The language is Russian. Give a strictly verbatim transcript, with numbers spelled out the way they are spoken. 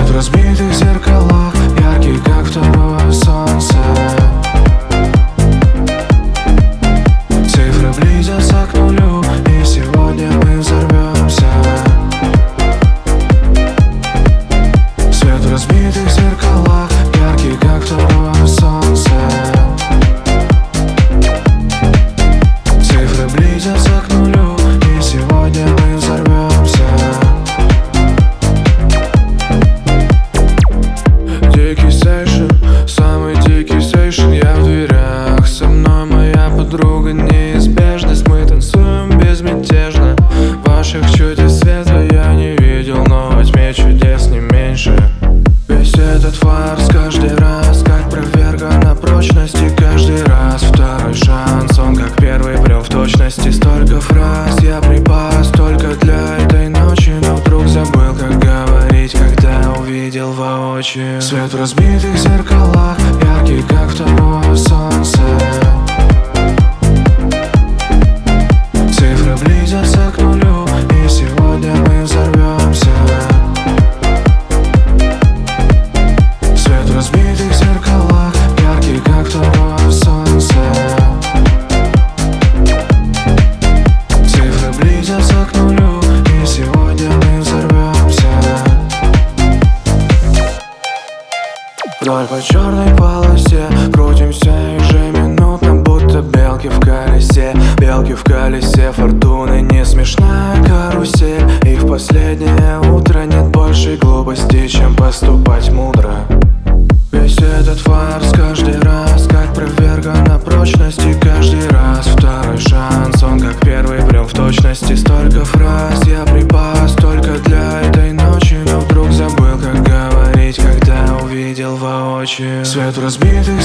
Свет в разбитых зеркалах, яркий, как второе солнце. Цифры близятся к нулю, и сегодня мы взорвемся. Свет в разбитых зеркалах, яркий, как второе солнце. Цифры близятся к нулю, и сегодня мы взорвемся. Дикий сейшн, самый дикий сейшн. Я в дверях, со мной моя подруга. Неизбежность, мы танцуем безмятежно. Ваших чудес света я не видел, но во тьме чудес не меньше. Весь этот фарс каждый раз как проверка на прочность. И каждый раз второй шанс, он как первый прям в точности. Столько фраз я припас только для этой ночи, но вдруг забыл, как говорить, когда увидел воочию. Свет в разбитых зеркалах, яркий, как второе солнце. Цифры близятся к нулю, и сегодня мы взорвемся. Свет в разбитых зеркалах, яркий, как второе солнце. Цифры близятся к нулю, и сегодня мы взорвемся. Вдоль по черной полосе крутимся ежеминутно, будто белки в колесе. Белки в колесе фортуны, не смешная карусель. И в последнее утро нет большей глупости, чем поступать мудро. Весь этот фарс каждый раз как проверка на прочность. И каждый раз второй шанс, он как первый прям в точности. Столько фраз я припас только для этой ночи, но вдруг забыл, как говорить, когда увидел воочию. Свет в разбитых